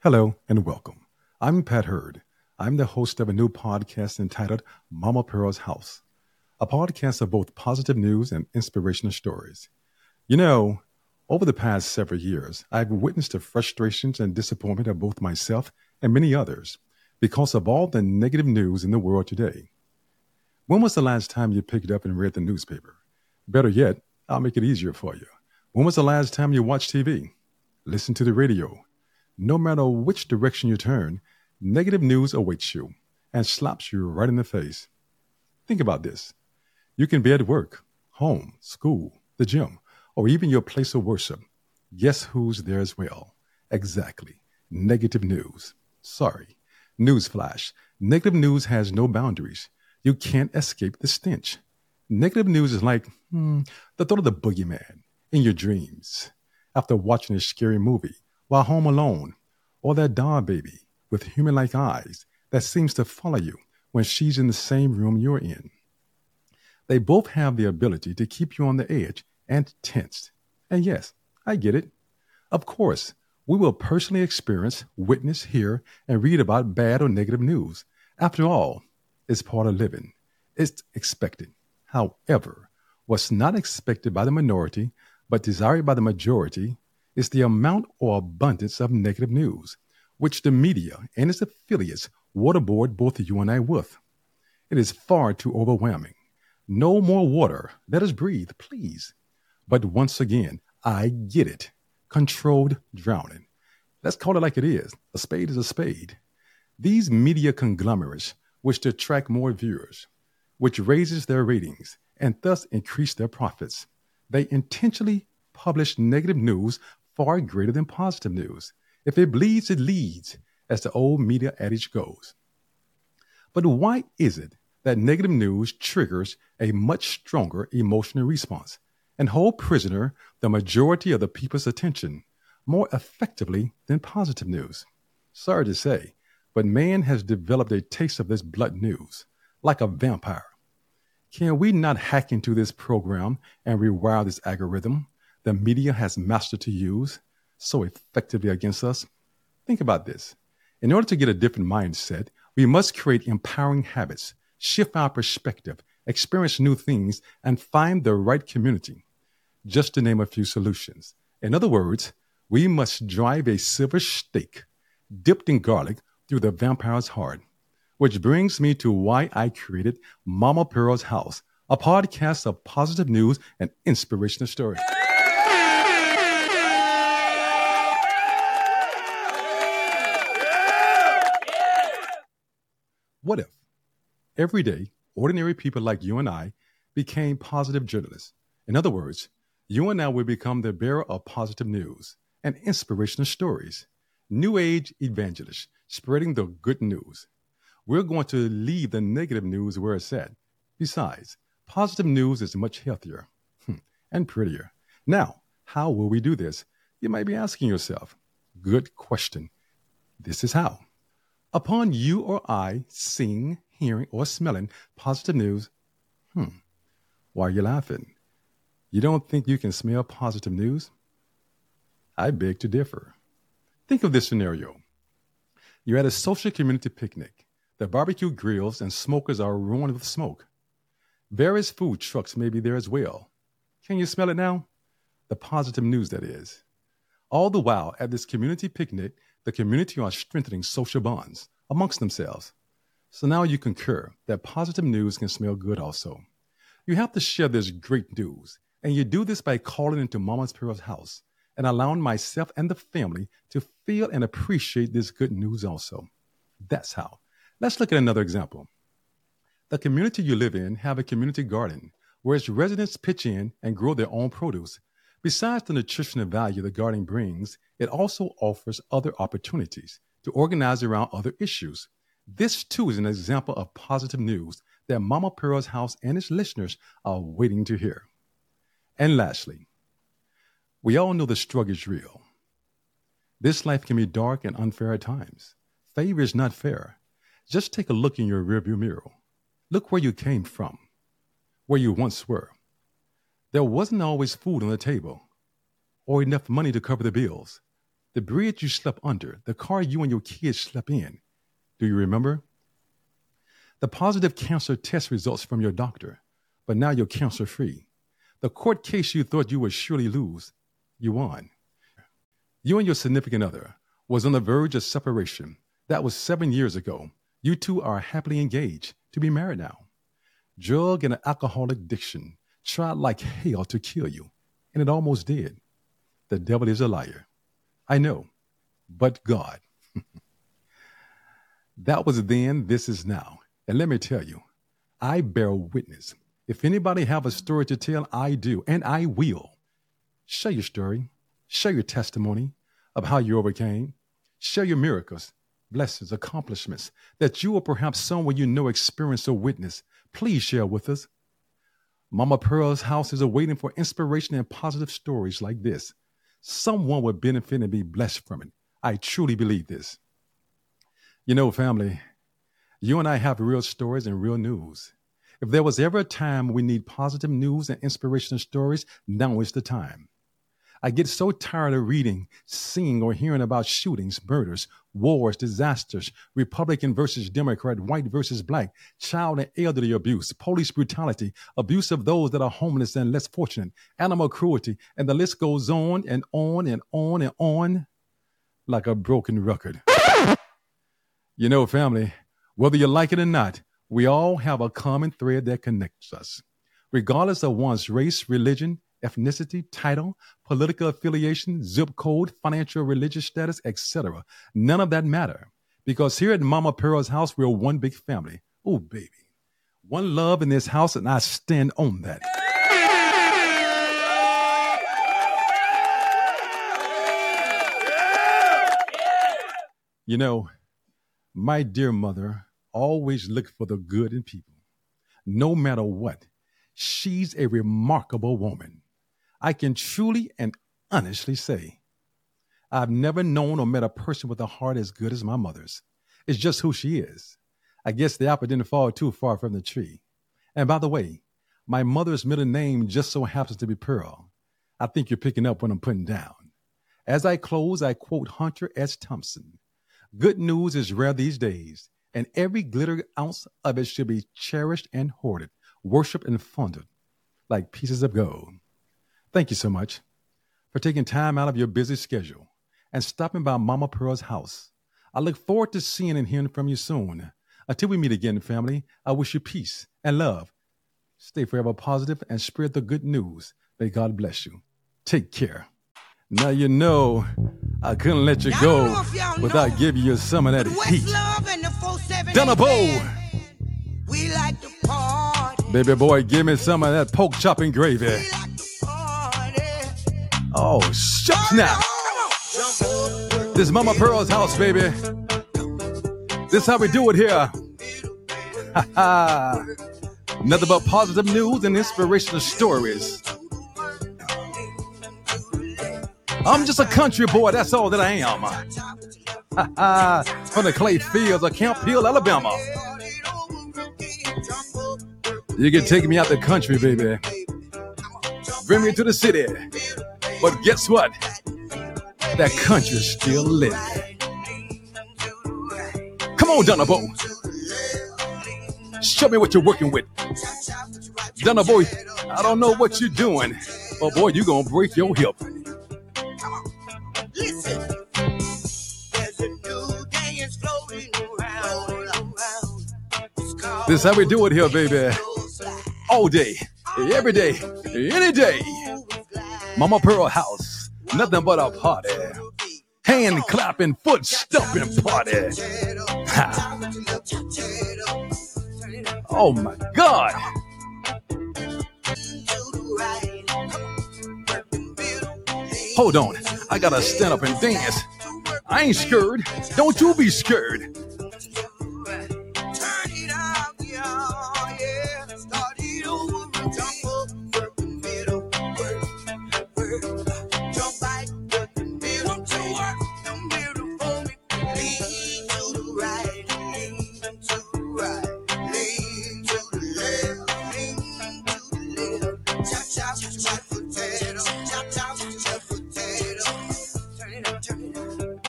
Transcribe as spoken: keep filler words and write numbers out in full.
Hello and welcome. I'm Pat Hurd. I'm the host of a new podcast entitled Mama Pearl's House, a podcast of both positive news and inspirational stories. You know, over the past several years, I've witnessed the frustrations and disappointment of both myself and many others because of all the negative news in the world today. When was the last time you picked up and read the newspaper? Better yet, I'll make it easier for you. When was the last time you watched T V? Listen to the radio. No matter which direction you turn, negative news awaits you and slaps you right in the face. Think about this. You can be at work, home, school, the gym, or even your place of worship. Guess who's there as well? Exactly. Negative news. Sorry. Newsflash. Negative news has no boundaries. You can't escape the stench. Negative news is like hmm, the thought of the boogeyman in your dreams after watching a scary movie while home alone, or that doll baby with human-like eyes that seems to follow you when she's in the same room you're in. They both have the ability to keep you on the edge and tensed. And yes, I get it. Of course, we will personally experience, witness, hear, and read about bad or negative news. After all, it's part of living. It's expected. However, what's not expected by the minority, but desired by the majority, is the amount or abundance of negative news, which the media and its affiliates waterboard both you and I with. It is far too overwhelming. No more water. Let us breathe, please. But once again, I get it. Controlled drowning. Let's call it like it is. A spade is a spade. These media conglomerates wish to attract more viewers, which raises their ratings and thus increase their profits. They intentionally publish negative news far greater than positive news. If it bleeds, it leads, as the old media adage goes. But why is it that negative news triggers a much stronger emotional response and hold prisoner the majority of the people's attention more effectively than positive news? Sorry to say, but man has developed a taste of this blood news, like a vampire. Can we not hack into this program and rewire this algorithm the media has mastered to use so effectively against us? Think about this. In order to get a different mindset, we must create empowering habits, shift our perspective, experience new things, and find the right community, just to name a few solutions. In other words, we must drive a silver stake dipped in garlic through the vampire's heart. Which brings me to why I created Mama Pearl's House, a podcast of positive news and inspirational stories. What if every day, ordinary people like you and I became positive journalists? In other words, you and I will become the bearer of positive news and inspirational stories, new age evangelists spreading the good news. We're going to leave the negative news where it's at. Besides, positive news is much healthier and prettier. Now, how will we do this? You might be asking yourself. Good question. This is how. Upon you or I seeing, hearing, or smelling positive news, hmm, why are you laughing? You don't think you can smell positive news? I beg to differ. Think of this scenario. You're at a social community picnic. The barbecue grills and smokers are ruined with smoke. Various food trucks may be there as well. Can you smell it now? The positive news, that is. All the while, at this community picnic, the community are strengthening social bonds amongst themselves. So now you concur that positive news can smell good also. You have to share this great news, and you do this by calling into Mama Pearl's house and allowing myself and the family to feel and appreciate this good news also. That's how. Let's look at another example. The community you live in have a community garden where its residents pitch in and grow their own produce. Besides the nutritional value the garden brings, it also offers other opportunities to organize around other issues. This, too, is an example of positive news that Mama Pearl's house and its listeners are waiting to hear. And lastly, we all know the struggle is real. This life can be dark and unfair at times. Favor is not fair. Just take a look in your rearview mirror. Look where you came from, where you once were. There wasn't always food on the table or enough money to cover the bills. the bridge you slept under, the car you and your kids slept in. Do you remember? The positive cancer test results from your doctor, but now you're cancer free. The court case you thought you would surely lose, you won. You and your significant other was on the verge of separation. That was seven years ago. You two are happily engaged to be married now. Drug and alcoholic addiction tried like hell to kill you, and it almost did. The devil is a liar. I know, but God. That was then, this is now. And let me tell you, I bear witness. If anybody have a story to tell, I do, and I will. Share your story. Share your testimony of how you overcame. Share your miracles, blessings, accomplishments that you or perhaps someone you know experienced or witnessed. Please share with us. Mama Pearl's house is awaiting for inspiration and positive stories like this. Someone would benefit and be blessed from it. I truly believe this. You know, family, you and I have real stories and real news. If there was ever a time we need positive news and inspirational stories, now is the time. I get so tired of reading, seeing, or hearing about shootings, murders, wars, disasters, Republican versus Democrat, white versus black, child and elderly abuse, police brutality, abuse of those that are homeless and less fortunate, animal cruelty, and the list goes on and on and on and on like a broken record. You know, family, whether you like it or not, we all have a common thread that connects us. Regardless of one's race, religion, ethnicity, title, political affiliation, zip code, financial, religious status, et cetera. None of that matter. Because here at Mama Pearl's house, we're one big family. Oh, baby. One love in this house, and I stand on that. You know, my dear mother always looked for the good in people. No matter what, she's a remarkable woman. I can truly and honestly say, I've never known or met a person with a heart as good as my mother's. It's just who she is. I guess the apple didn't fall too far from the tree. And by the way, my mother's middle name just so happens to be Pearl. I think you're picking up what I'm putting down. As I close, I quote Hunter S. Thompson. Good news is rare these days, and every glitter ounce of it should be cherished and hoarded, worshipped and funded like pieces of gold. Thank you so much for taking time out of your busy schedule and stopping by Mama Pearl's house. I look forward to seeing and hearing from you soon. Until we meet again, family, I wish you peace and love. Stay forever positive and spread the good news. May God bless you. Take care. Now you know I couldn't let you go without giving you some of that heat. Donna Bow. We like to party. Baby boy, give me some of that pork chopping gravy. Like oh, shucks now. This is Mama Pearl's house, baby. This is how we do it here. Ha ha. Nothing but positive news and inspirational stories. I'm just a country boy, that's all that I am. Ha ha. From the clay fields of Camp Hill, Alabama. You can take me out the country, baby. Bring me to the city. But guess what? That country's still lit. Come on, Donna Bow. Show me what you're working with. Donna Bow, I don't know what you're doing, but boy, you're going to break your hip. Listen. There's a new dance floating around. This is how we do it here, baby. All day, every day, any day. Mama Pearl house, nothing but a party. Hand clapping, foot stomping party. Ha. Oh my God. Hold on, I gotta stand up and dance. I ain't scared. Don't you be scared.